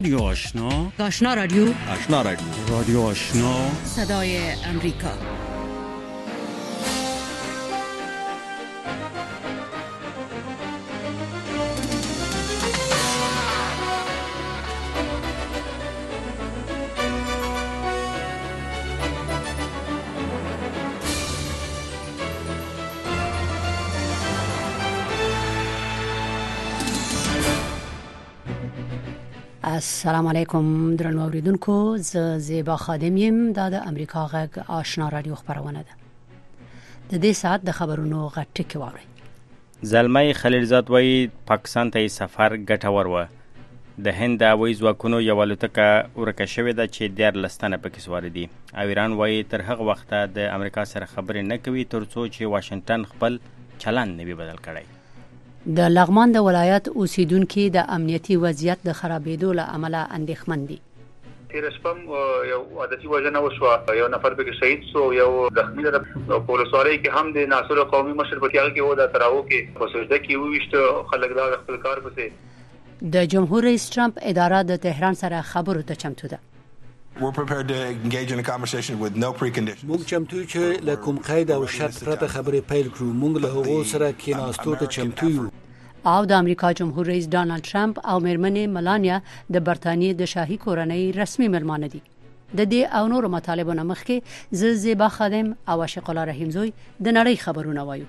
رادیو آشنا، آشنا رادیو، آشنا رادیو، رادیو آشنا، صدای امریکا. السلام علیکم درنو اوریدونکو، زیبا خادم یم. دا د امریکا غږ آشنا رادیو خبرونه ده. د دې ساعت د خبرونو غټ کې ووري. زلمی خلیلزاد وای پاکستان ته سفر ګټور و. د هند هوایي ځواکونو یو الوتکه ورکه شوې ده چې 14 پکې سوار دي. او ایران وای تر هغه وخته د امریکا سره خبرې نه کوي ترڅو چې واشنگټن خپل چلند نه بدل کړي. د لغمان د ولایت اوسیدونکو د امنیتي وضعیت د خرابېدو له امله اندېښمن دي. تیر شپه یو عادتي وژنه وشوه، یو نفر پکې شهید شو، یو زخمی ده. په ولسوالۍ کې هم د ناصر قومي مشر په تیاغ کې و د تراو کې په سجده کې وویشت خلک دا خپل کار پسې. د جمهور رئیس ټرمپ اداره د تهران سره خبرو ته چمتو ده. We're prepared to engage in a conversation with no preconditions. موږ چمتو چې له کوم قید او شرط پرته خبرې پیل کړو. موږ له هغو سره کېناستو ته چمتو یو. او د امریکا جمهور رئیس ډانلډ ټرمپ او میرمنې ملانیا د برتانیې د شاهي کورنۍ رسمي مېلمانه دي. د دې او نورو مطالبو نه مخکې زیبا خادم او عاشق الله رحیم زوی د نړۍ خبرونه وایو.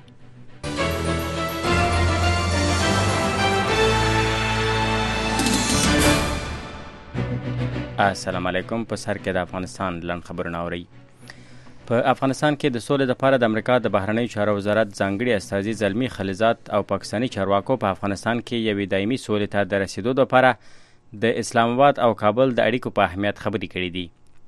السلام علیکم. په سر کې د افغانستان لن خبرونه اوري. په افغانستان کې د سولې لپاره د امریکا د بهرنیو چارو وزارت ځانګړي استازي زلمی خلیلزاد او پاکستاني چارواکو په افغانستان کې یوې دایمي سولې ته د رسیدو لپاره د اسلام آباد او کابل د اړیکو په اهمیت خبرې کړې دي.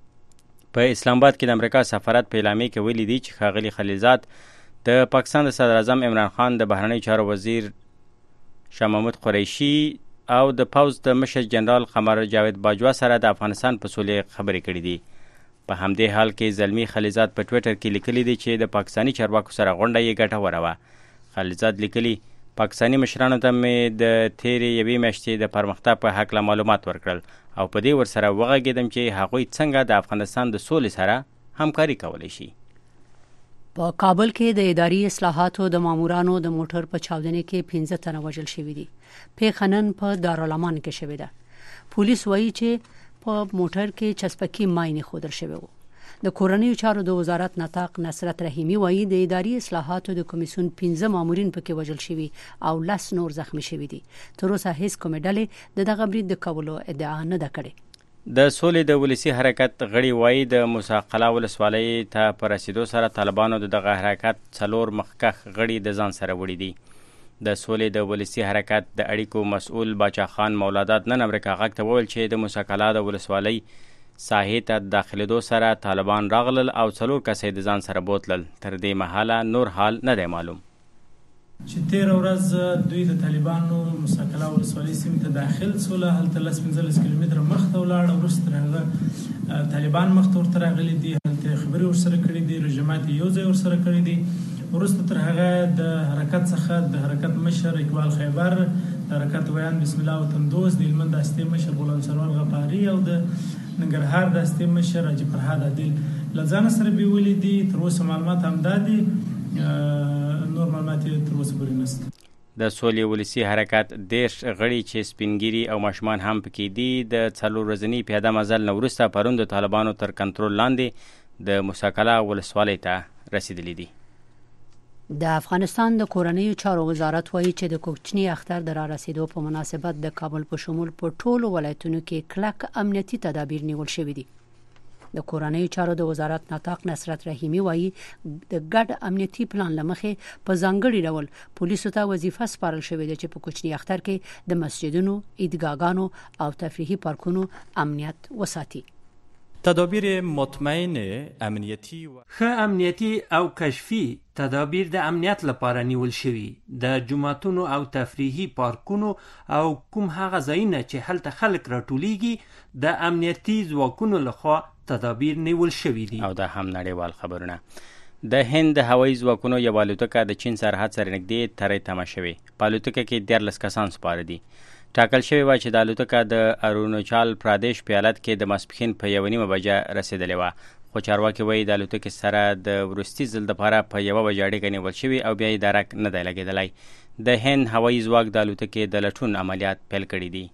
په اسلام آباد کې د امریکا سفارت په اعلامیه کې ویلي دي چې ښاغلي خلیلزاد د پاکستان د صدر اعظم عمران خان د بهرنیو چارو وزیر شاه محمود قریشي او د پوځ د مشر جنرال قمر جاوید باجوا سره د افغانستان په سولې خبرې کړې دي. په همدې حال کې زلمی خلیلزاد په ټویټر کې لیکلي دي چې د پاکستاني چارواکو سره غونډه یې ګټوره وه. خلیلزاد لیکلي پاکستاني مشرانو ته مې د تیرې یوې میاشتې د پرمختګ په هکله معلومات ورکړل او په دې ورسره وغږېدم چې هغوی څنګه د افغانستان د سولې سره همکاري کولی شي. په کابل کې د اداري اصلاحاتو د مامورانو د موټر په چاودنې کې 15 تنه وژل شوي دي. پیښه نن په دارالامان کې شوې ده. پولیس وایي چې په موټر کې چسپکي ماینې خودل شوی وو. د کورنیو چارو د وزارت نطاق نصرت رحیمی وایي د اداري اصلاحاتو د کمیسیون 15 مامورین پکې وژل شوي او 10 نور زخمی شوي دي. تر اوسه هیڅ کومه ډلې د دغه برید د کولو ادعا نه ده کړې. د سولې د ولسی حرکت غړي وایي د موسی قلعه ولسوالۍ ته پر رسیدو سره طالبانو دغه حرکت 4 مخکښ غړي د ځان سره وړي دي. د سولې د ولسی حرکت د اړیکو مسؤل باچا خان مولادات نن امریکا غږ ته وویل چې د موسی قلعه د ولسوالۍ ساحې ته داخلېدو سره طالبان راغلل او 4 کسې د ځان سره بوتلل. تر دې مهاله نور حال نه دی معلوم. چې 13 ورځ دوی د طالبانو موسی قلعه ولسوالۍ سیمې ته داخل سول. هلته 15 کیلومتره مخته ولاړ. وروسته هغه طالبان مخته ورته راغلي دي. هلته خبرې ورسره کړې دي. رژیمات یو ځای ورسره کړی دي. وروسته تر هغه د حرکت څخه د حرکت مشر اقبال خیبر، د حرکت ویان بسم الله وطن دوست، د هلمند د هستې مشر غلام سرور غفاري او د ننګرهار د هستې مشر حاجي فرهاد عادل له ځان سره بیولي دي. تر اوسه معلومات همدا دي، نور معلومات تر اوسه پورې نشته. د سولې ولسی حرکت 10 غړي چې سپینګيري او ماشومان هم پکې دي د 4 ورځني پیاده مزل نو وروسته پرون د طالبانو تر کنټرول لاندې د موسی قلعه ولسوالۍ ته رسیدلي دي. د افغانستان د کورنیو چارو وزارت وایي چې د کوچني اختر د را رسیدو په مناسبت د کابل په شمول په ټولو ولایتونو کې کلک امنیتي تدابیر نیول شوي دي. د کورنیو چارو د وزارت نطاق نصرت رحیمی وایي د ګډ امنیتي پلان لمخې په ځانګړي ډول پولیسو ته وظیفه سپارل شوې ده چې په کوچني اختر کې د مسجدونو، عیدګاهانو او تفریحي پارکونو امنیت وساتي. تدابیر مطمئن امنیتی ښه امنیتی او کشفی تدابیر د امنیت لپاره نیول شوي. د جوماتونو او تفریحي پارکونو او کوم هغه ځایونه چې هلته خلک راټولیږي د امنیتي ځواکونو لخوا تدابیر نیول شوي دي. او دا هم نړیوال خبرونه. د هند هوایي ځواکونو یوه الوتکه د چین سرحد سره نږدې ترې تمه شوې. په الوتکه کې 14 کسان سپاره دي. ټاکل شوی و چې د الوتکه د اروناچل پردیش په ایالت کې د ماسپښین په 1:30 بجه رسیدلې وه، خو چارواکي وایي د الوتکې سره د وروستي ځل دپاره په 1 بجه اړیکه نیول شوې او بیا یې درک نه دی لګېدلی. د هند هوایي ځواک د الوتکې د لټون عملیات پیل کړي دي.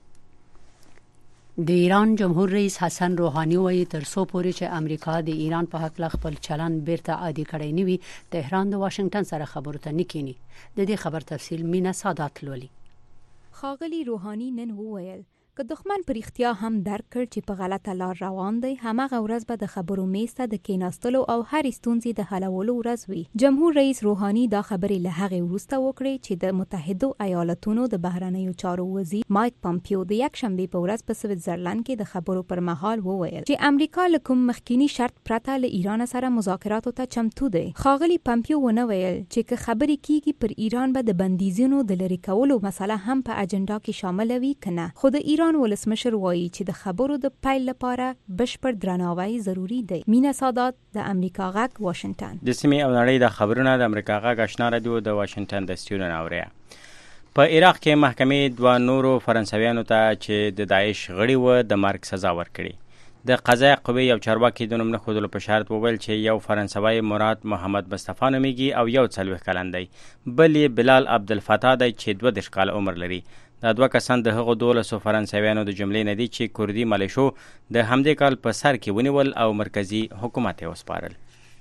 د ایران جمهور رئیس حسن روحاني وایي تر څو پورې چې امریکا د ایران په حق خپل چلند بیرته عادي کړی نه وي، تهران د واشنگټن سره خبرو ته نه کینی. د دې خبر تفصیل مینا سادات لولي. ښاغلي روحاني نن وویل که دښمن پر اختیا هم درک کړ چې په غلطه لار روان دی، هماغه ورځ به د خبرو میز ته د کېناستلو او هرې ستونزې د حلولو ورځ وي. جمهور رئیس روحاني دا خبرې له هغې وروسته وکړې چې د متحدو ایالاتونو د بهرنیو چارو وزیر مایک پامپیو د یکشنبې په ورځ په سویټزرلند کې د خبرو پر مهال وویل چې امریکا له کوم مخکینی شرط پرته له ایران سره مذاکراتو ته چمتو دی. ښاغلي پامپیو ونه ویل چې که خبرې کیږي پر ایران به د بندیزونو د لرې کولو مسله هم په اجنډا کې شامل وي که نه، خو د ایران ولسمشر وایي چې د خبرو د پیل لپاره بشپړ درناوی ضروری دی. مینا سادات د امریکا غږ واشنگټن. د سیمې او نړۍ د خبرونه د امریکا غږ آشنا رادیو د واشنگټن د سټوډیو نه اوري. په عراق کې محکمې 2 نورو فرانسویانو ته چې د داعش غړي و د مرګ سزا ورکړي. د قضایه قوې یو چارواکي د نوم نه ښودلو په شرط وویل چې یو فرانسوی مراد محمد مصطفی نومیږي او یو 40 کلن دی، بل یې بلال عبدالفتاح دی چې 22 کاله عمر لري. دا 2 کسان د هغو 12 فرانسویانو د جملې نه دي چې کردي ملیشو د همدې کال په سر کې ونیول او مرکزی حکومت یې وسپارل.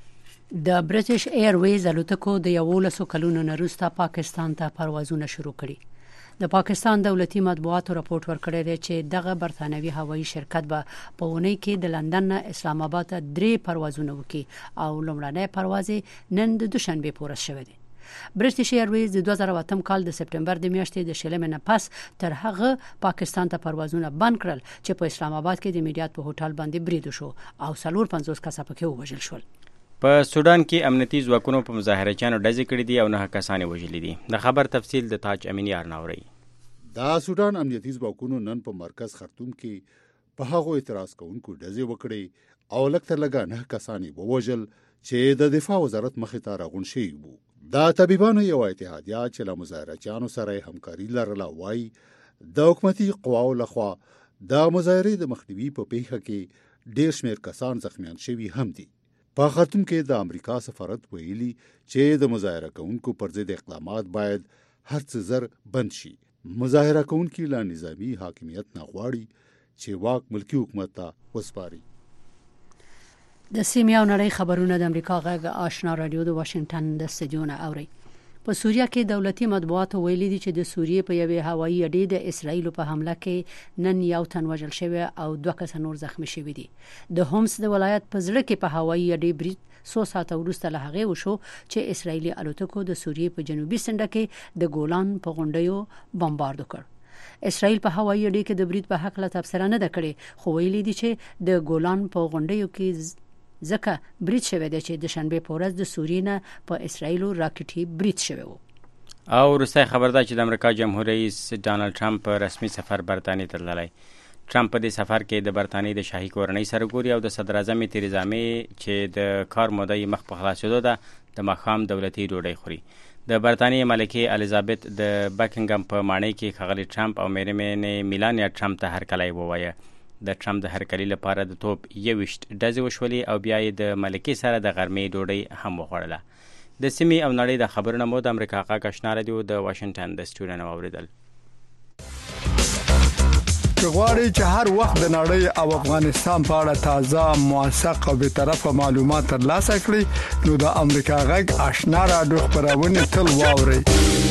د برټش ایرویز الوتکو د 11 کلونو نه وروسته پاکستان ته پروازونه شروع کړي. د پاکستان دولتي مطبوعاتو راپورټ ورکړی دی چې دغه برتانوي هوایي شرکت به په اونۍ کې د لندن نه اسلام آباد ته 3 پروازونه وکړي او لومړنی پرواز نن د دوشنبه پورس شوی دی. برټش ایرویز د 2008 کال د سپټمبر د میاشتې د شلمې نه پس تر هغه پاکستان ته پروازونه بند کړل چې په اسلام آباد کې د میډیات په هوټل باندې برید وشو او 450 کسه پکې ووژل شول. په سودان کې امنیتي ځواکونو په مظاهرچیانو ډزې کړې دي او 9 کسان وژلي دي. د خبر تفصیل د تاج امینیار ناوري. دا سودان امنیتي ځواکونو نن په مرکز خرطوم کې په هغو اعتراض کوونکو ډزې وکړې او لږ تر لږه 9 کسان ووژل چې د دفاع وزارت مخې ته راغون شوي وو. دا طبيبانو یو اتحادیه چې له مظاهرچیانو سره همکاري لرله وایي د حکومتي قواو لخوا د مظاهرې د مخنیوي په پیښه کې ډېر شمېر کسان زخمیان شوي هم دي. په خرطوم کې د امریکا سفارت ویلي چې د مظاهره کوونکو پر ضد اقدامات باید هر څه زر بند شي. مظاهره کوونکي له نظامی حاکمیت نه غواړي چې واک ملکی حکومت ته وسپاري. د سیمې او نړۍ خبرونه د امریکا غږ آشنا رادیو د واشنگټن د سټوډیو نه اوري. په سوریه کې دولتي مطبوعات ویلي دي چې د سوریې په یوې هوایي اډې د اسرایل په حمله کې نن یو تن وژل شوی او 2 کس نور زخمی شوي دي. د هومس د ولایت په زړه کې په هوایي اډې برید 100 ساعته وروسته له هغې وشو چې اسرایلي الوتکو د سوریې په جنوبي سنډه کې د ګولان په غونډیو بمبارد وکړ. اسرائیل په هوایي اډې کې د برید په حق له تبصره نه ده کړې، خو ویلي دي چې د ګولان په غونډیو کې ځکه برید شوی دی چې د شنبه په ورځ د سوریې نه په اسرائیل راکټي برید شوی و. او وروستی خبر ده چې د امریکا جمهور رئیس ډانلډ ټرمپ په رسمي سفر برطانیې ته تللی. ټرمپ په دې سفر کې د برطانیې د شاهي کورنۍ سره ګوري او د صدر اعظم تریزا مې چې د کار موده یې مخ په خلاصېدو ده د ماښام دولتي ډوډۍ خوري. د برطانیې ملکې الیزابت د بکینګم په ماڼۍ کې ښاغلي ټرمپ او میرمنې میلانیا ټرمپ ته هرکلی ووایه. د ټرمپ د هرکلي لپاره د توپ 21 ډزې وشولې او بیا یې د ملکې سره د غرمې ډوډۍ هم وخوړله. د سیمې او نړۍ د خبرونه مو د امریکا غږ آشنا رادیو د واشنگټن د سټوډیو نه واورېدل. که غواړئ چې هر وخت د نړۍ او افغانستان په اړه تازه، موثق او بېطرفه معلومات ترلاسه کړئ نو د امریکا غږ آشنا رادیو خپرونې تل واورئ.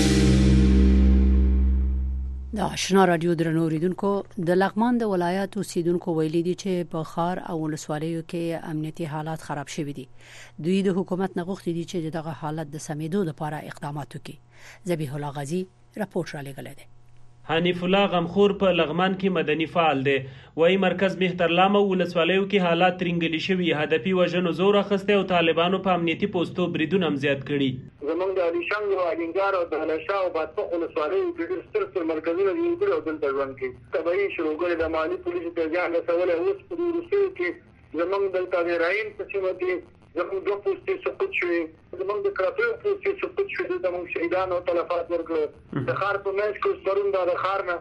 د آشنا رادیو درنو اوریدونکو، د لغمان د ولایت اوسیدونکو ویلي دي چې په ښار او ولسوالیو کې امنیتي حالات خراب شوي دي. دوی د حکومت نه غوښتي دي چې دغه حالت د سمېدو لپاره اقدامات وکړي. ذبیح الله غازی راپورټ را لېږلی دی. حنیف الله غمخور په لغمان کې مدني فعال دی. وایي مرکز مهترلام او ولسوالیو کې حالات ترنګلي شوي، هدفي وژنو زور اخیستی او طالبانو په امنیتي پوستو بریدونه هم زیات کړي. زمونږ د علیشنګ او الینګار او د هلشا او بادپخ ولسوالیو کې ډېر ستر مرکزونه دي او دلته ژوند کوي. طبیعي شروګړې د مالي پولیسو ته زیان رسولی. اوس په وروستیو کې زمونږ دلته د راین په سیمه کې زمونږ 2 پوستې سقوط شوې، زمونږ د کرافیو پوستې سقوط شوې، دلته موږ شهیدان او تلفات ورکړل. د ښار په منځ کې اوس پرون دا د ښار نه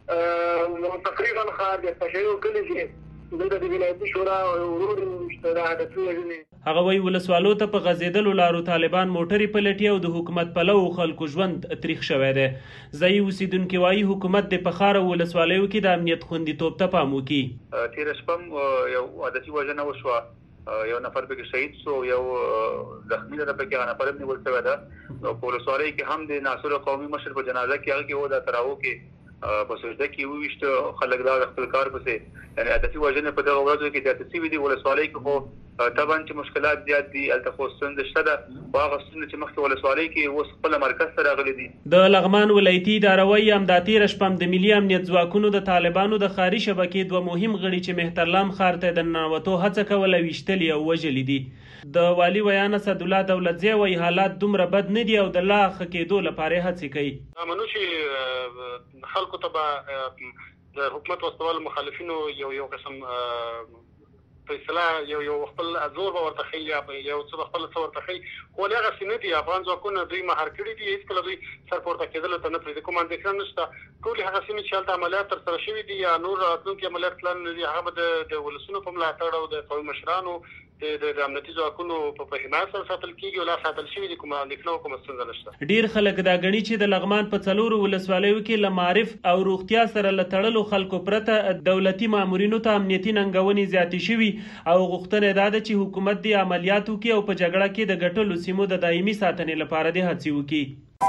نو تقریبا خار د تشریع کلی چې دلته د ولایتي شورا ورور مشترک هدفونه هغه وی ولسوالو ته په غزیدلو لارو طالبان موټرې پلټي او د حکومت پلو خلکو ژوند تاریخ شوی دی. ځایي اوسیدونکي وایي حکومت د پخاره ولسوالیو کې د امنیت خوندیتوب ته پام وکړي. تېره شپه یو عادتي وژنه وشوه، یو نفر پکې شهید سو، یو زخمی ده، پکې هغه نفر نیول شوی ده. په ولسوالۍ کې هم د ناصر قومي مشر په جنازه کې هغه کې و د تراو کې په سجده کې وویشت خلک دا خپل کار پسې، یعنی عادتي وژنې په دغه ورځو کې زیاتې شوي دي. ولسوالۍ کې خو طبعا چې مشکلات زیات دي، هلته خو ستونزه شته ده، خو هغه ستونزې چې مخکې ولسوالۍ کې اوس خپله مرکز ته راغلي دي. د لغمان ولایتي اداره وایي همدا تېره شپه د ملي امنیت ځواکونو د طالبانو د ښاري شبکې دوه مهم غړي چې مهترلام ښار ته د ننوتو هڅه کوله ویشتلي او وژلي دي. د والي ویان اسدالله دولتزی وایي حالات دومره بد نه دي او د لا ښه کېدو لپاره هڅې کوي. منو چې خلکو ته به د حکومت واستوال مخالفینو یو قسم فیصله یو خپل زور به ورته ښیي، یو څه خپل څه ورته ښیي، خو هغه څه نه دي. افغان ځواکونه دوی مهار کړي دي، هېڅکله دوی سر پورته کېدلو ته نه پرېږدي، کوم اندېښنه نشته. ټولې هغه سیمې چې هلته عملیات ترسره شوي دي یا نور راتلونکي عملیات پلان نه دي، هغه به د ولسونو په ملاتړ او د قومي مشرانو د امنیتي ځواکونو په حمایت سره ساتل کېږي او لا ساتل شوي دي. کومه اندېښنه او کومه ستونزه نشته. ډېر خلک دا ګڼي چې د لغمان په 4 ولسوالیو کې له معارف او روغتیا سره له تړلو خلکو پرته دولتي مامورینو ته امنیتي ننګونې زیاتې شوي او غوښتنه دا ده چې حکومت د عملیات وکړي او په جګړه کې د ګټلو سیمو د دایمي ساتنې لپاره د هڅې وکړي.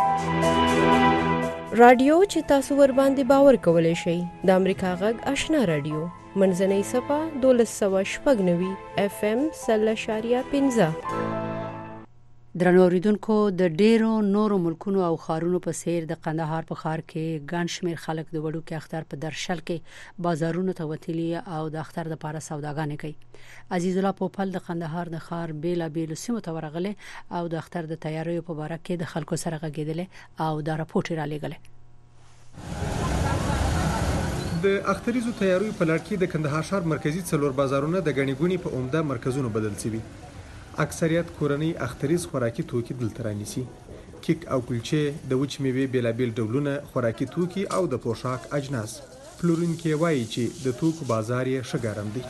رادیو چې تاسو ور باندې باور کولای شئ د امریکا غږ آشنا رادیو منځنۍ صفه 1290 FM 0.15. درنو اوریدونکو، د ډیرو نورو ملکونو او ښارونو په څیر د کندهار په ښار کې ګڼ شمېر خلک د وړوکي اختر په درشل کې بازارونو ته وتلي او د اختر لپاره سوداګانې کوي. عزیز الله پوپل د کندهار د ښار بیلابېلو سیمو ته ورغلی او د اختر د تیاریو په باره کې د خلکو سره غږېدلی او دا راپورټ را لېږلی. د اختریزو تیاریو په لړ کې د کندهار ښار مرکزی 4 بازارونه د غنی ګونی په عمده مرکزونو بدل شوي. اکثریت کورنۍ اختریز خوراکي توکي دلته رانیسي. کیک او کلچې، د وچ میوې بیلابیل ډولونه، خوراکي توکي او د پوشاک اجناس. پلورونکي وایي چې د توکو بازار یې ښه ګرم دی.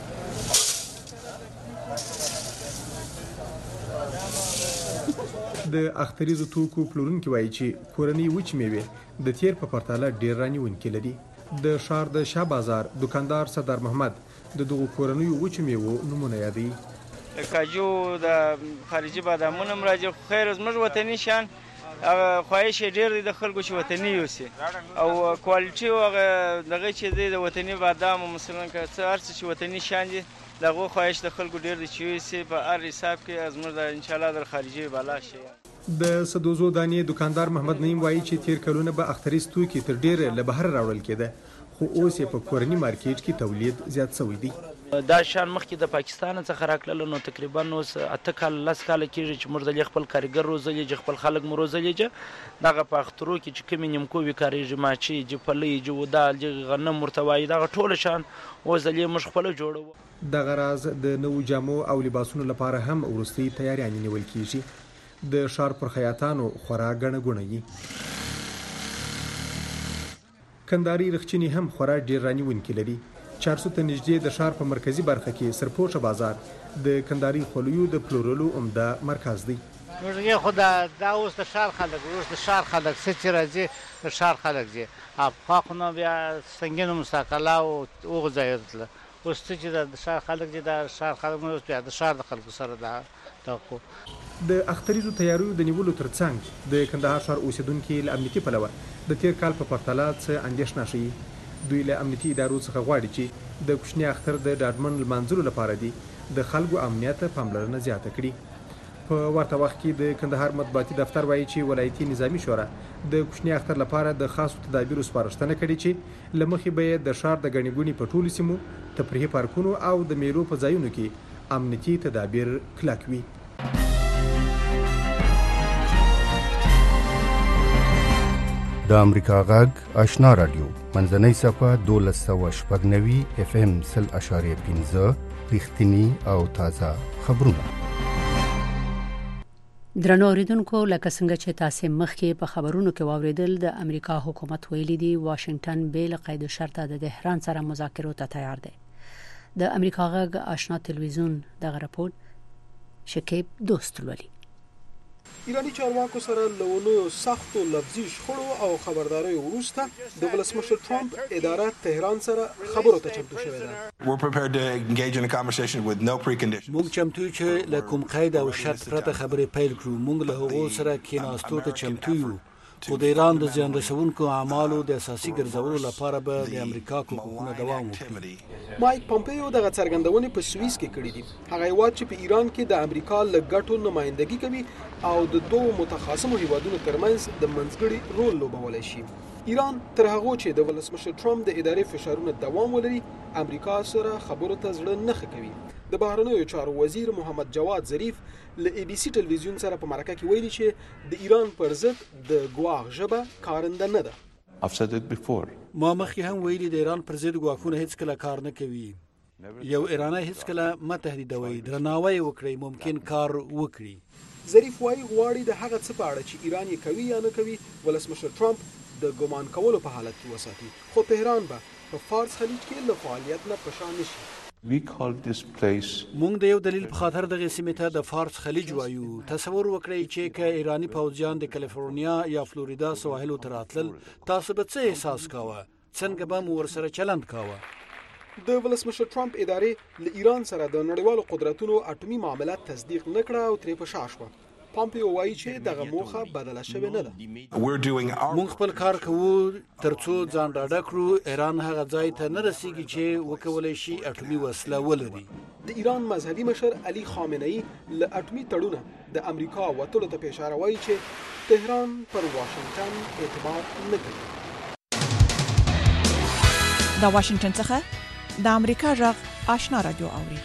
د اختریزو توکو پلورونکي وایي چې کورنۍ وچ میوې د تیر په پرتله ډیر رانیونکي لري. د ښار د شاه بازار دکاندار سردار محمد د دغو کورنیو وچ میوو نمونه یادوي. کاجو د خارجي بادامونه راځي، خو خیر زموږ وطني شان خواهش ډیر دی د خلکو چې وطني یوسي او کوالټي او دغه چې دی د وطني بادام مثلا که څه هر څه چې وطني شان دي دغه خواهش د خلکو ډیر دی چې یوسي په هر حساب کې زموږ د ان شاء الله د خارجي بالا شي. د سدوزو دانې دکاندار محمد نعیم وایي چې تیر کلونه به اختریز توکي تر ډیره له بهر راوړل کېده، خو اوس یې په کورني مارکیټ کې تولید زیات شوی دی. دا شان مخکې د پاکستان څخه راکړل نو تقریبا اوس 8 کال 10 کال کېږي چې موږ د خپل کارګر روزلي چې خپل خلک مو روزلي چې دغه په اخترو کې چې کوم نیمکو وکړي ماچی چې پلې جو دال چې غنم مرتوای دغه ټول شان اوس د موږ خپل جوړو. دغه راز د نو جامو او لباسونو لپاره هم ورستي تیاریان نیول کیږي. د ښار پر خیاطانو خورا غنه غونې. کندهاري رخچینی هم خورا ډیر رانیونکي لري. 400 ته نږدې د ښار په مرکزی برخه کې سرپوشه بازار د کندهاري خلویو د پلورلو عمده مرکز دی. موږ خو دا اوس د ښار خلک څه چې راځي د ښار خلک دي خو نو بیا څنګه مستقله او وغځایدله. اوس چې د ښار خلک دي د ښار خلک نو بیا د ښار د خلکو سره دا تاکو. د اختریزو تیاریو د نیولو ترڅنګ د کندهار ښار اوسیدونکو له امنیتي پلوه د تیر کال په پرتله څه اندېښنه شي. دوی له امنیتي ادارو څخه غواړي چې د کوچني اختر د ډاډمن لمانځلو لپاره دي د خلکو امنیت پاملرنه زیاته کړي. په ورته وخت کې د کندهار مطبوعاتي دفتر وایي چې ولایتي نظامی شورا د کوچني اختر لپاره د خاصو تدابیرو سپارښتنه کړې چې له مخې به د ښار د غنی ګونی په ټولو سیمو، تفریحي پارکونو او د میلو په ځایونو کې امنیتي تدابیر کلک وي. د امریکا غږ آشنا رادیو منځنۍ صفه 1290 FM 0.15 رښتینی او تازه خبرونه. درنو اوریدونکو لکه څنګه چې تاسو مخکې په خبرونو کې واوریدل د امریکا حکومت ویلي دی واشنگټن بیل قید شرطه د تهران سره مذاکرو ته تیار دی. د امریکا غږ آشنا تلویزیون دغه راپور شکیب دوست لولي. ایرانی چارواکو سره لونو سختو لفظي شخړو او خبرداري وروسته د ولسمشر ټرمپ اداره تهران سره خبرو ته چمتو شوې ده. We're prepared to engage in a conversation with no preconditions. موږ چمتو چې له کوم قید او شرط پرته خبرې پیل کړو. موږ له هغو سره کېناستو ته چمتو یو. خو د ایران د زیان رسونکو اعمالو د اساسي ګرځولو لپاره به د امریکا حکومت دوام وکړي. مایک پامپیو دغه څرګندونې په سویس کې کړې دي. هغه هیواد چې په ایران کې د امریکا له ګټو نمائندګي کوي او د دوه متخاصمو هیوادونو ترمنځ د منځګړي رول لوبولی شي. ایران تر هغه چې د ولسمشر ټرمپ د ادارې فشارونه دوام ولري امریکا سره خبرو ته زړه نه ښه کوي. د بهرنیو چارو وزیر محمد جواد ظریف له ای بی سی ټلویزیون سره په مرکه کې ویلي چې د ایران پر ضد د ګواښ ژبه کارنده نه ده. ما مخکې هم ویلي د ایران پر ضد ګواښونه هیڅ کله کار نه کوي. یو ایرانی هیڅ کله ما تهدیدوي، درناوی وکړي، ممکن کار وکړي. ظریف وايي غواړي د هغه څه په اړه چې ایران یې کوي یا نه کوي ولسمشر ټرمپ د ګمان کولو په حالت کې وساتي. خو تهران به په فارس خلیج کې له فعالیت نه پشا نشي. مونږ د یو دلیل په خاطر دغه سیمې ته د فارس خلیج وایو. تصور وکړئ چې که ایرانی پوځیان د کالیفورنیا یا فلوریدا سواحلو ته راتلل تاسو به څه احساس کاوه؟ څنګه به مو ورسره چلند کاوه؟ د ولسمشر ټرمپ ادارې له ایران سره د نړیوالو قدرتونو اټومي معاملات تصدیق نه کړه او ترې په شا شوه. پامپیو وایي چې دغه موخه بدله شوې نه ده. مونږ خپل کار کوو ترڅو ځان ډاډه کړو ایران هغه ځای ته نه رسیږي چې وکولای شي اټومي وسله ولري. د ایران مذهبي مشر علي خامنه‌ای له اټومي تړونه د امریکا وټلو ته اشاره وایي چې تهران پر واشنگټن اعتبار نه کوي. د واشنگټن څخه د امریکا غږ آشنا رادیو اوري.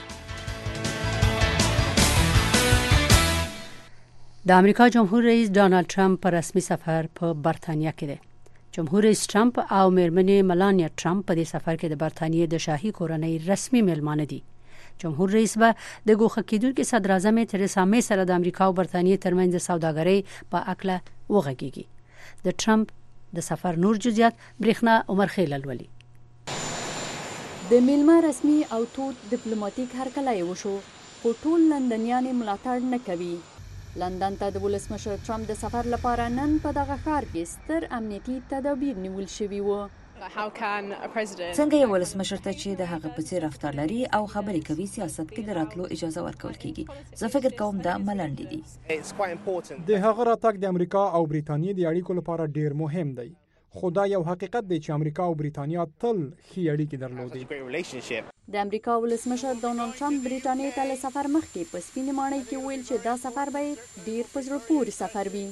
د امریکا جمهور رئیس ډانلډ ټرمپ پر رسمي سفر په برتانیا کې دی. جمهور رئیس ټرمپ او میرمنې ملانیا ټرمپ په دې سفر کې د برتانیې د شاهي کورنۍ رسمي میلمانه دي. جمهور رئیس به د ګوښه کېدونکي صدر اعظم تریسا مې سره د امریکا او برتانیې ترمنځ د سوداګرۍ په اړه وغږیږي. د ټرمپ د سفر نور جزئیات برېښنا عمر خیل ولولي. د میلمه رسمي او تود ډیپلوماټیک هرکلی وشو خو ټول لندنیان ملاتړ نه کوي. لندن ته د ولسمشر ټرمپ د سفر لپاره نن په دغه ښار کې ستر امنیتي تدابیر نیول شوي وو. څنګه یو ولسمشر ته چې د هغه په څیر رفتار لري او خبرې کوي سیاست کې د راتلو اجازه ورکول کیږي؟ زه فکر کوم دا ملنډې دي. د هغه راتګ د امریکا او بریټانیې د اړیکو لپاره ډیر مهم دی. خو دا یو حقیقت دی چې امریکا او بریټانیا تل ښې اړیکې درلودې. د امریکا ولسمشر ډونالډ ټرمپ بریټانیې ته له سفر مخکې په سپینې ماڼۍ کې ویل چې دا سفر به ډیر په زړه پورې سفر وي.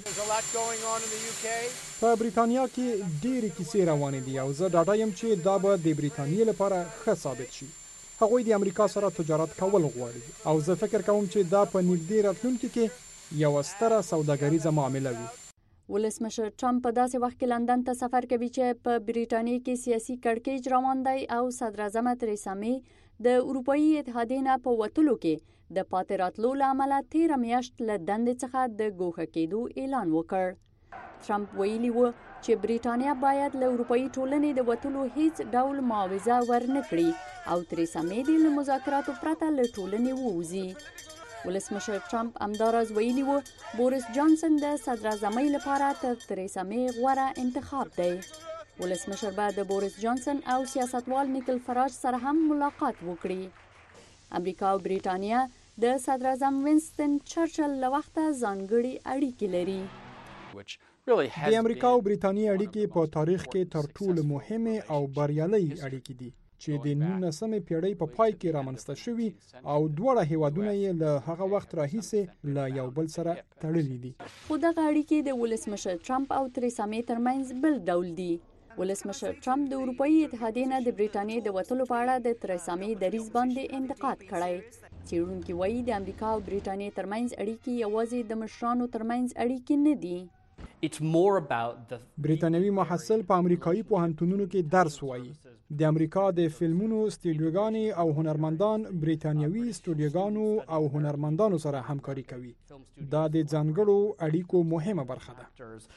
په بریټانیا کې ډېرې کیسې روانې دي او زه ډاډه یم چې دا به د بریټانیې لپاره ښه ثابت شي. هغوی د امریکا سره تجارت کول غواړي او زه فکر کوم چې دا په نږدې راتلونکي کې یوه ستره سوداګریزه معامله وي. ولسمشر ټرمپ په داسې وخت کې لندن ته سفر کوي چې په بریټانیې کې سیاسي کړکېچ روان دی او صدر اعظم تریسا مې د اروپایي اتحادیې نه په وتلو کې د پاتې راتلو له امله 13 میاشت له دندې څخه د ګوښه کېدو اعلان وکړ. ټرمپ ویلي و چې بریټانیا باید له اروپایي ټولنې د وتلو هیڅ ډول معاوضه ورنه کړي او تریسا مې د مذاکراتو پرته له ټولنې ووځي. ولسمشر ټرمپ همداراز ویلي و بوریس جانسن د صدر اعظمۍ لپاره تر تریسا مې غوره انتخاب دی. ولسمشر به د بوریس جانسن او سیاستوال نیکل فراج سره هم ملاقات وکړي. امریکا او بریټانیا د صدر اعظم وینسټن چرچل له وخته ځانګړي اړیکې لري. د امریکا او بریټانیې اړیکې په تاریخ کې تر ټولو مهمه او بریالۍ اړیکې دي چې د 19مې پیړۍ په پای کې رامنځته شوي او دواړه هیوادونه یې له هغه وخت راهیسې له یو بل سره تړلي دي. خو دغه اړیکې د ولسمشر ټرمپ او تریسا مې ترمنځ بل ډول دي. ولسمشر ټرمپ د اروپایي اتحادیې نه د بریټانیې د وتلو په اړه د تریسا مې دریځ باندې انتقاد کړی. څېړونکي وایي د امریکا او بریټانیې ترمنځ اړیکې یوازې د مشرانو ترمنځ اړیکې نه دي. بریتانوي محصل په امریکایي پوهنتونونو کې درس وایي. د امریکا د فلمونو استودیوګانې او هنرمندان بریتانیوي استودیوګانو او هنرمندانو سره همکاري کوي. دا د ځانګړو اړیکو مهمه برخه ده.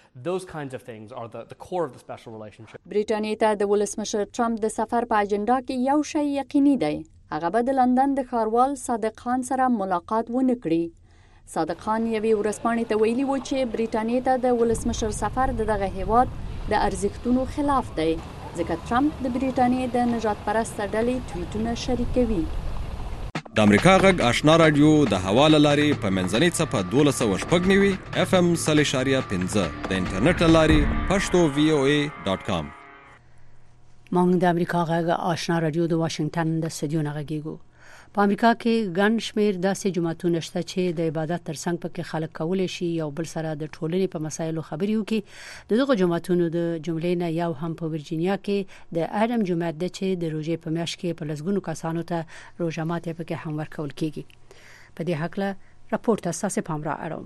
بریټانیې ته د ولسمشر ټرمپ د سفر په اجنډا کې یو شی یقیني دی. هغه به د لندن د ښاروال صادق خان سره ملاقات ونه کړي. صادق خان یوې ورځپاڼې ته ویلي و چې بریټانیې ته د ولسمشر سفر دغه هیواد د ارزښتونو خلاف دی، ځکه ټرمپ د بریټانیې د نجات پرست ډلې ټویټونه شریکوي. د امریکا غږ آشنا رادیو د حواله لاري په منځنۍ صفه 1290 FM 3.15 د انټرنیټ لاري pashto.voa.com. مونږ د امریکا غږ آشنا رادیو د واشنگټن د استودیو نه غږیږو. په امریکا کې ګڼ شمېر داسې جماعتونه شته چې د عبادت ترڅنګ پکې خلک کولای شي یو بل سره د ټولنې په مسایلو خبرې وکړي. دغه جماعتونو د جملې نه یو هم په ورجینیا کې د اډم جماعت د چې د روزې په میاشت کې په لسګونو کسانو ته روزه ماتي پکې هم ورکول کیږي. په دې حق راپورټ اساسه پام را اړوم.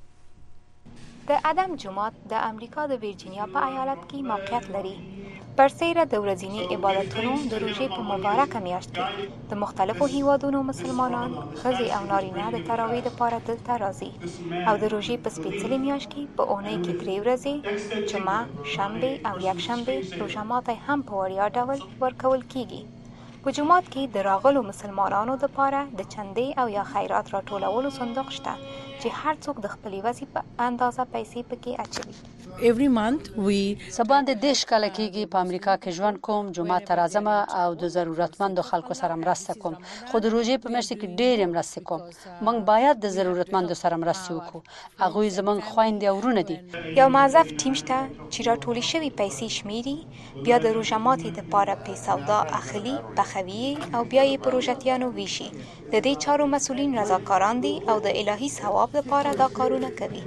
د اډم جماعت د امریکا د ورجینیا په ایالت کې موقعیت لري. پرسیره د ورځني عبادتونو د روزې په مبارکه میاشت کې د مختلفو هیوادونو مسلمانان ښځې او نارینه د تراویح لپاره دلته راځي او د روزې په سپېڅلې میاشت کې په اونۍ کې 3 ورځې جمعه، شنبه او یکشنبه روزه ماتی هم په وړیا ډول ورکول کیږي. په جماعت کې د راغلو مسلمانانو لپاره د چندې او یا خیرات راټولولو صندوق شته چې هر څوک د خپلې وسې په اندازه پیسې پکې اچوي. Every month we سبا د دیش کال کېږي په امریکا کې ژوند کوم، جمعه ته راځم او د ضرورتمندو خلکو سره مرسته کوم. خو د روزې په میاشت کې ډېر مرسته کوم. موږ باید د ضرورتمندو سره مرسته وکړو. هغه زمونږ خويندې او ورونه دي. یو موظف ټیم شته چې راټولې شوی پیسې شمیري، بیا د روزه ماتي لپاره پیسې سودا اخلي، پخوي او بیا یې پروژتیانو ویشي. د دې چارو مسؤلین رضاکاران دي او د الهي ثواب لپاره دا کارونه کوي.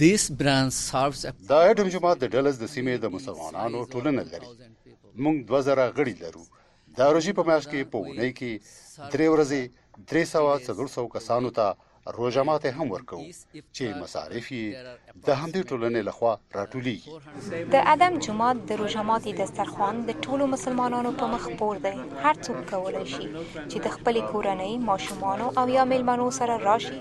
دا اډم جماعت د ډلز د سیمې د مسلمانانو ټولنه لري. موږ 2000 غړي لرو. دا روزي په میاشت کې په اونۍ کې 3 ورځې 300 کسانو ته روزه ماته هم ورکو چې مصارف یې د همدې ټولنې لخوا راټولېږي. د اډم جماعت د روزه ماتي دسترخوان د ټولو مسلمانانو په مخ پور دی. هر څوک کولای شي چې د خپل کورنۍ، ماشومانو او یا میلمنو سره راشي.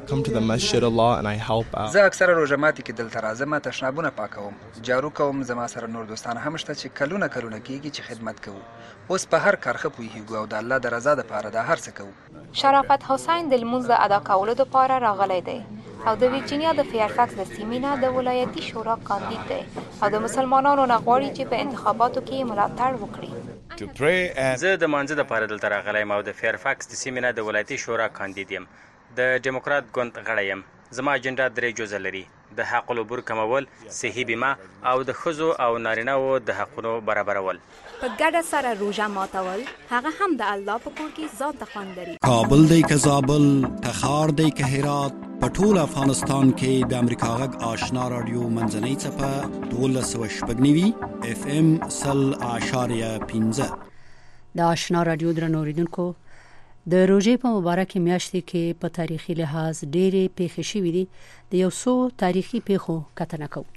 زه اکثره روزه ماتي کې دلته راځم، تشنابونه پاکوم، جارو کوم. زما سره نور دوستان هم شته چې کلونه کېږي چې خدمت کوو. اوس په هر کارخه پوهیږو او د الله د رضا لپاره دا هر څه کوو. شرافت حسین د لمونځ د ادا کولو لپاره راغلی دی او د ورجینیا د فیرفکس د سیمې نه د ولایتي شورا کاندید دی او د مسلمانانو نه غواړي چې په انتخاباتو کې ملاتړ وکړي. زه د مانځه لپاره دلته راغلی یم او د فیرفکس د سیمې نه د ولایتي شورا کاندید یم. د ډیموکرات ګوند غړی یم. زما اجنډا 3 جزء لري: د حق العبور کمول، صحي بیمه او د ښځو او نارینه‌و د حقونو برابرول. په ګډه سره روزه ماتول هغه هم د الله په کور کې ځان ته خوند لري. کابل دی که زابل، تخار دی که هرات، په ټول افغانستان کې د امریکا غږ آشنا رادیو منځنۍ صفه 1290 FM 0.15 د آشنا رادیو درنو اوریدونکو، د روزې په مبارکه میاشت کې په تاریخي لحاظ ډېرې پیښې شوې دي. د یو څو تاریخي پیښو کتنه کوو.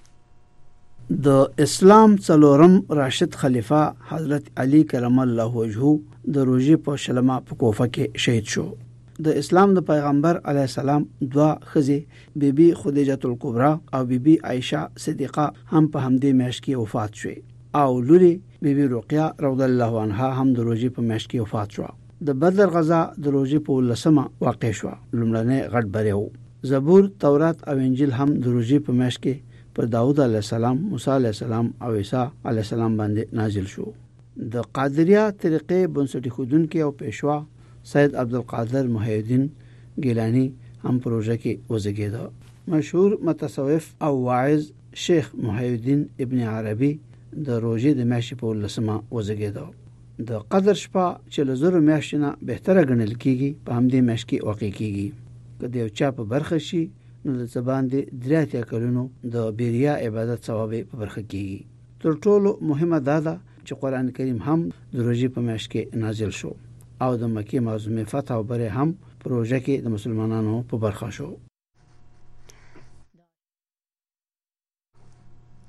د اسلام څلورم راشد خلیفہ حضرت علی کرم الله وجهه د روزې په شلمه په کوفه کې شهید شو. د اسلام د پیغمبر علی السلام دوا خزي بیبي خدیجه الکبرى او بیبي عائشه صدیقه هم په همدې میاشت کې وفات شوه او لوري بیبي رقیه رضی الله عنها هم د روزې په میاشت کې وفات شوه. د بدر غزا د روزې په 19 واقع شوه. لومړنی غټ بریو. زبور، تورات او انجیل هم د روزې په میاشت کې پر داود علیه السلام، موسی علیه السلام او عیسی علیه السلام باندې نازل شو. د قادریه طریقې بنسټ ایښودونکي او پیشوا سید عبدالقادر محی الدین گیلانی هم پروژه کې وزګیده. مشهور متصوف او واعظ شیخ محی الدین ابن عربی د روزې د میاشتې په 19 وزګیده. د قدر شپه چې له زرو میاشتې نه بهتره ګڼل کیږي په همدې میاشت کې واقع کیږي. که د یو چا په برخه شي نو د زبان د 3 کلونو د بیریا عبادت ثواب په برخه کیږي. تر ټولو مهمه دا ده چې قران کریم هم د روزې په میاشت کې نازل شو او د مکه معظمه فتح او بره هم پروژه کې د مسلمانانو په برخه شو.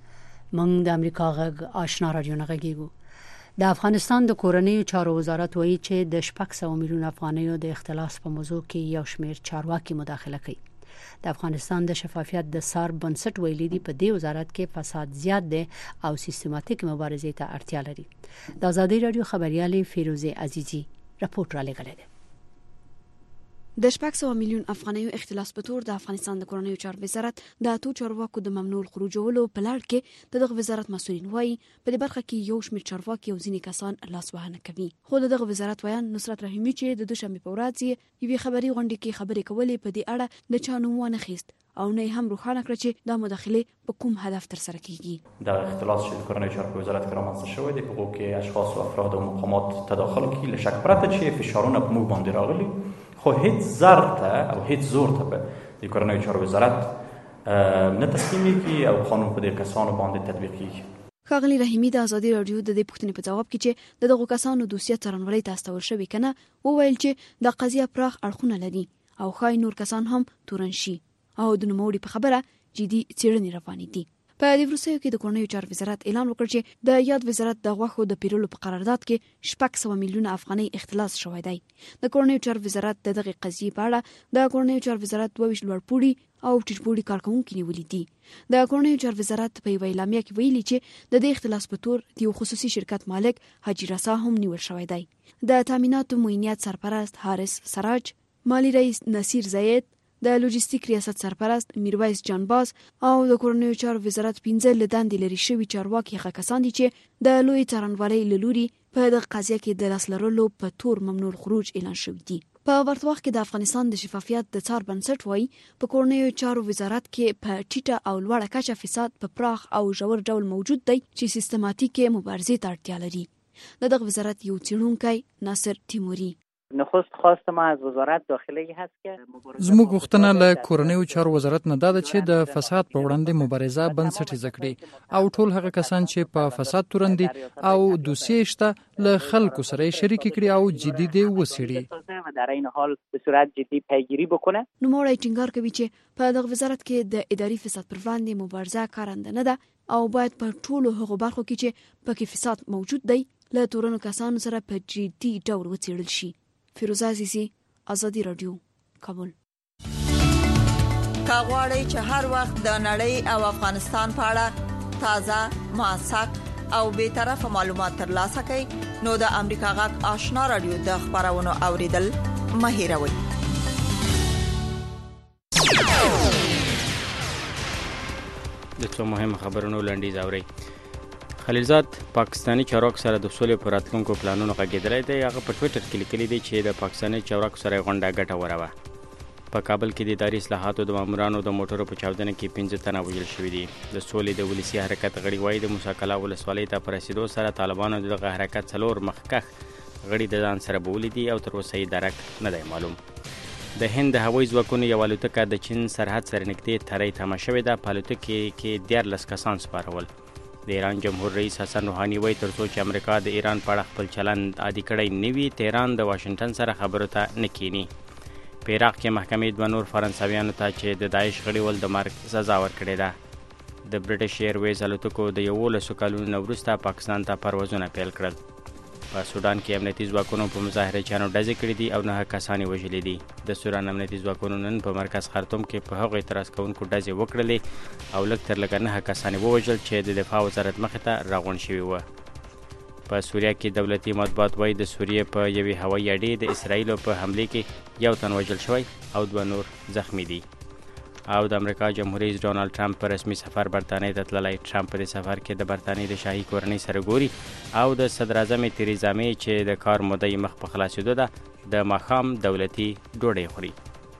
موږ د امریکا غږ آشنا رادیو نه غږیږو. د افغانستان د کورنیو چارو وزارت وایي چې د 600 میلیون افغانیو د اختلاس په موضوع کې یو شمېر چارواکي مداخله کوي. د افغانستان د شفافیت د سار بنسټ ویلي دی په دې وزارت کې فساد زیات دی او سیستماتیک مبارزې ته اړتیا لري. د ازادي رادیو خبريالې فیروزه عزیزی راپورټ را لګړی دی. د 600 میلیون افغانیو اختلاس په تور د افغانستان د کورنیو چارو وزارت د اتو چارواکو د ممنوع خروجولو په لړ کې دغه وزارت مسؤلین وایي په دې برخه کې یو شمېر چارواکي او ځینې کسان لاس وهنه کوي. خو دغه وزارت وایي نصرت رحیمی چې د دوشنبه په ورځ یوې خبري غونډې کې خبرې کولې په دې اړه د چا نوم ونه خیست او نه هم روښانه کړ چې دا مداخله په کوم هدف تر سره کیږي. در اختلاس چې د کورنیو چارو وزارت کې رامنځته شوی دی په حقوق اشخاص او افراد او مقامات تداخل کوي له شک پرته چې فشارونه په موږ باندې راغلي خو هیڅ ضرر ته او هیڅ زور ته به د کورنیو چارو وزارت نه تسلیمېږي او قانون په دې کسانو باندې تطبیق کیږي. ښاغلي رحیمی د ازادي رادیو د دې پوښتنې په جواب کې چې دغه کسانو دوسیه څرنګوالي ته استول شوی کنه وویل چې د قضیه پراخ اړخونه لري او خای نور کسان هم تورن شي او د نوموړي په خبره جدي څېړنې روانې دي. په دې وروستیو کې د کورنیو چارو وزارت اعلان وکړ چې د یاد وزارت د غوښو د پیرلو په قرارداد کې 600 میلیون افغانۍ اختلاس شوی دی. د کورنیو چارو وزارت د دغه قضیې په اړه د کورنیو چارو وزارت 22 لوړپوړي او ټیټپوړي کارکونکو نیولې دي. د کورنیو چارو وزارت په یوه اعلامیه کې ویلي چې د دې اختلاس په تور د یو خصوصي شرکت مالک حاجی رسا هم نیول شوی دی. د تامیناتو معینیت سرپرست حارث سراج، مالی رئیس نصیر زید، د لوجستیک ریاست سرپرست میرویس جانباز او د کورنیو چارو وزارت 15 لدندې لري شوی چارواکي هغه کسان دي چې د لوی څارنوالۍ لوري په دغه قضیه کې د لاس لرلو په تور ممنوع خروج اعلان شوی دی. په ورته وخت کې د افغانستان د شفافیت د څار بنسټ وایي په کورنیو چارو وزارت کې په ټیټه او لوړه کچه فساد په پراخ او ژور ډول موجود دی چې سیستماتیک مبارزې ته اړتیا لري. دغه وزارت یو څېړونکی ناصر تیموري نخست خواست ما از وزارت داخله هست که زموږ غوښتنه له کورنیو چارو وزارت نه ده چې د فساد په وړاندې مبارزه بنسټیزه کړي او ټول هغه کسان چې په فساد تورندي او دوسیې شته له خلکو سره شریک کړي او جدي دي وسیړي و در این حال به صورت جدی پیگیری بکنه. نوموړی ټینګار کوي چې په دغه وزارت کې د اداري فساد پر وړاندې مبارزه کارنده نه ده او باید په ټولو هغو برخو کې چې پکې فساد موجود دی له تورنو کسانو سره په جدي ډول وڅېړل شي. فیروزه عزیزی، ازادي رادیو، کابل. کاغوري چې هر وخت د نړۍ او افغانستان په اړه تازه، موثق او به طرفه معلومات ترلاسه کړئ نو د امریکا غږ آشنا رادیو د خبرونو اوریدل مه هېروئ. د څو مهم خبرونو لنډیز اورئ. خلیلزاد پاکستانی چارواکو سره د سولې پر راتلونکو پلانونو غږېدلی دی. هغه په ټویټر کې لیکلي دی چې د پاکستانی چارواکو سره غونډه ګټوره وه. په کابل کې د اداري اصلاحاتو د مامورانو د موټرو په چاودنه کې 15 تنه وژل شوي دي. د سولې د ولسي حرکت غړي وایي د موسی کلا ولسوالۍ ته په رسېدو سره طالبانو دغه حرکت 4 مخکښ غړي د ځان سره بولی دي او تر اوسه یې درک نه دی معلوم. د هند د هوایي ځواکونو یوه الوتکه د چین سرحد سره نږدې تری تمه شوې ده. په الوتکې کې 14 کسان سپارول. د ایران جمهور رئیس حسن روحاني وایي تر څو چې امریکا د ایران په اړه خپل چلند عادي کړی نه وي تهران د واشنګټن سره خبرو ته نه کینی. په عراق کې محکمې 2 نور فرانسویانو ته چې د داعش غړي ول د مرګ سزا ورکړې ده. د برټش ایرویز الوتکو د 11 کلونو وروسته پاکستان ته پروازونه پیل کړل. په سودان کې امنیتي ځواکونو په مظاهرچیانو ډزې کړې دي او 9 کسان وژلي دي. د سودان امنیتي ځواکونو نن په مرکز خرطوم کې په هغو اعتراض کوونکو ډزې وکړلې او لږ تر لږه 9 کسان ووژل چې د دفاع وزارت مخې ته راغونډ شوي وه. په سوریه کې دولتي مطبوعات وایي د سوریې په یوې هوایي اډې د اسرائیلو په حملې کې 1 تن وژل شوی او 2 نور زخمی دي. او د امریکا جمهور رئیس ډونالد ټرمپ په رسمي سفر برتانیې ته تللی. ټرمپ په دې سفر کې د برتانیې د شاهي کورنۍ سره ګوري او د صدر اعظم تریزا مې چې د کار موده یې مخ په خلاصېدو ده د ماښام دولتي ډوډۍ خوري.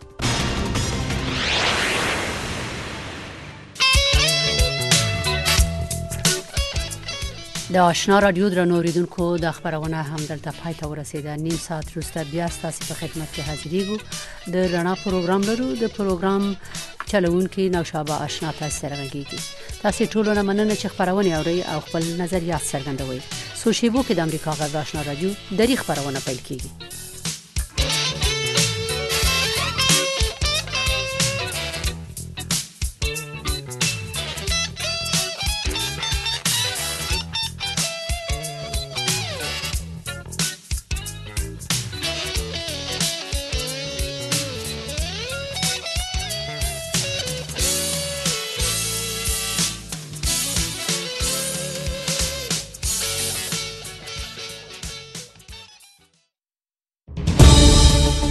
د آشنا رادیو درنو اوریدونکو د خبرونه هم دلته پای ته ورسیده. نیم ساعت وروسته بیا ستاسو په خدمت کې حاضرېږو. د رڼا پروګرام لرو. د پروګرام چلوونکي نوشابه آشنا تاسو سره غږیږي. تاسو ټول نه مننه چې خبرونه اورئ او خپل نظریات څرګندوئ. سو شیبو کې د امریکا غږ آشنا رادیو د خبرونه پیل کیږي.